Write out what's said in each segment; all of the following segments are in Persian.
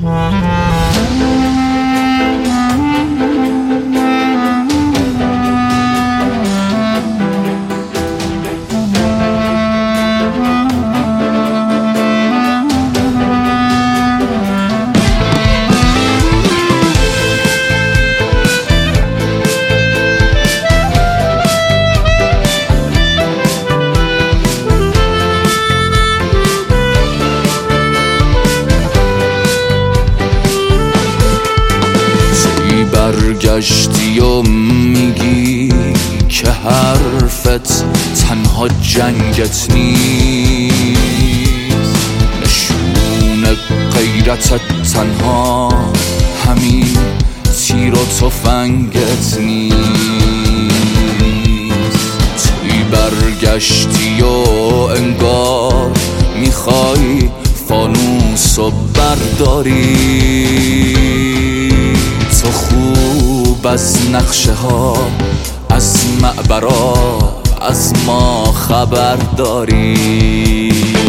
برگشتی و میگی که حرفت تنها جنگت نیست، نشون غیرتت تنها همین تیر و تفنگت نیست. توی برگشتی و انگار میخوای فانوس و برداری، تو خوب از نقشه ها، از معبرا، از ما خبر داری.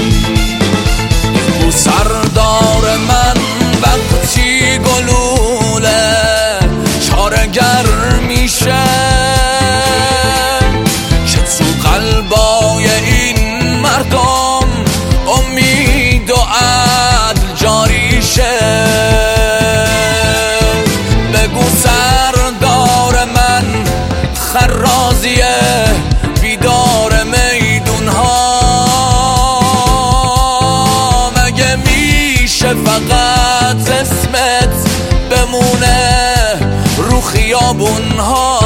او سردار من وقتی گلوله چارگر میشه که تو قلبای این مردم امید و عدل جاری شه. خرازیه بیدار میدون ها، مگه میشه فقط اسمت بمونه رو خیابون ها؟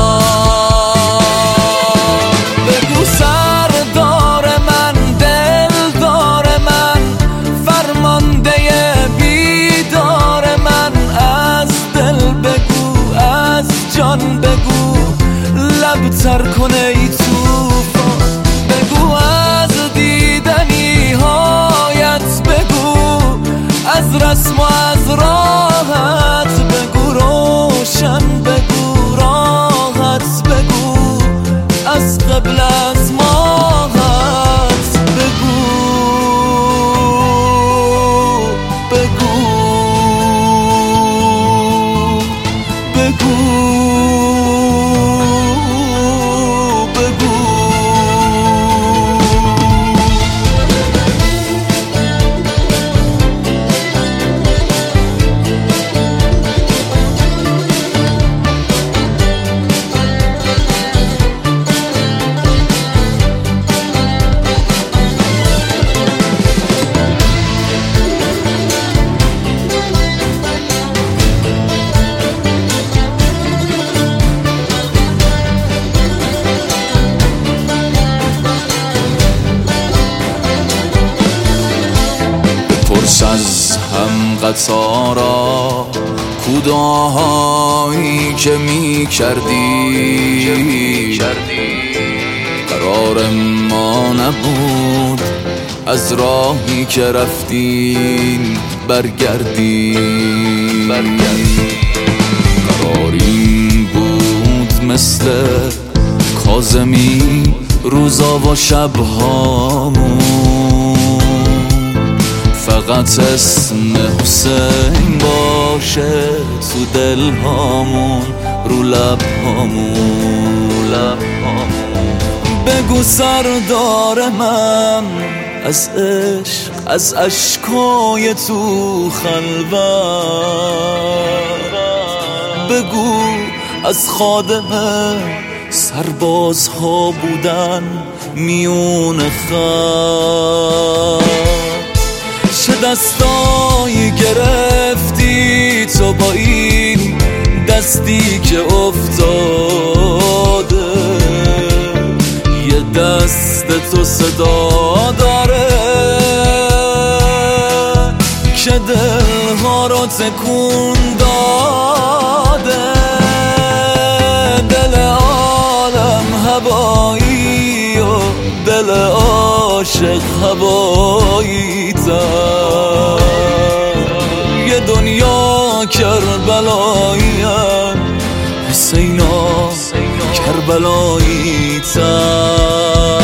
بگو سردار من، دلدار من، فرمانده بیدار من، از دل بگو، از جان بگو، لب تر کنه ای توفان بگو، از دیدنی هایت بگو، از رسم و از راحت بگو، روشن بگو، راحت بگو، از قبل از ماهت بگو، بگو، بگو. پرس از هم قطارا کوداهایی که می کردی، قرار ما نبود از راهی که رفتین برگردی. قرار این بود مثل کاظمی روزا و شبهامون، فقط اسم حسین باشه تو دل هامون، رو لب هامون. بگو سردار من، از عشق، از اشکای تو خلوت بگو، از خادم سربازها بودن میون خط، چه دستایی گرفتی تو با این دستی که افتاده، یه دست تو صدا داره که دلها رو تکون داده. دل عالم هوایی و دل عاشق هوایی تر، یه دنیا کربلایی حسینا کربلایی تر.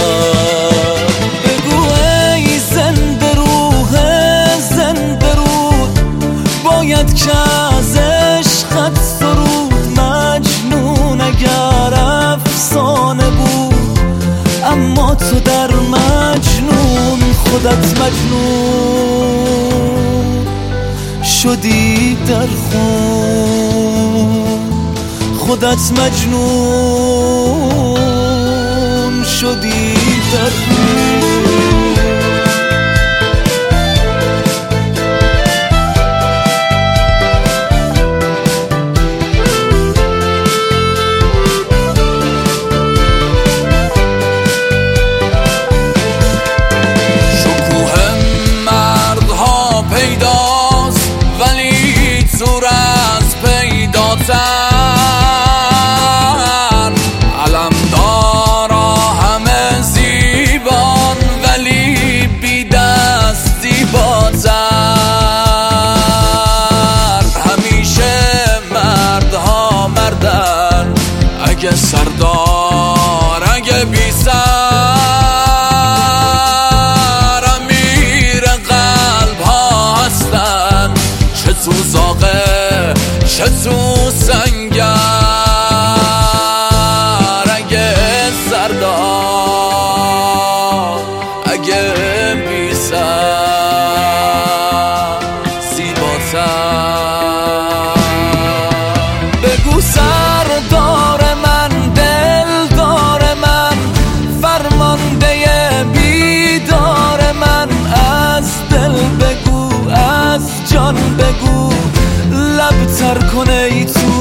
بگو ای زنده روح زنده رود، باید اومد که از عشقت سرود مجنون اگر افسانه بود، اما تو در مجنون خودت مجنون شدی در خون، خودت مجنون شدی در خون. علمدارا همه زیبان ولی بی دست زیباتر. همیشه مردها مردن، اگه سردار اگه بی سر، امیر قلب ها هستن، چه تو زاغه چه تو سنگر. اگه سردار اگه بی سر زیباتر. بگو سردار من دلدار من، فرمانده بیدار من، از دل بگو از جان بگو، لب تر کنه ای تو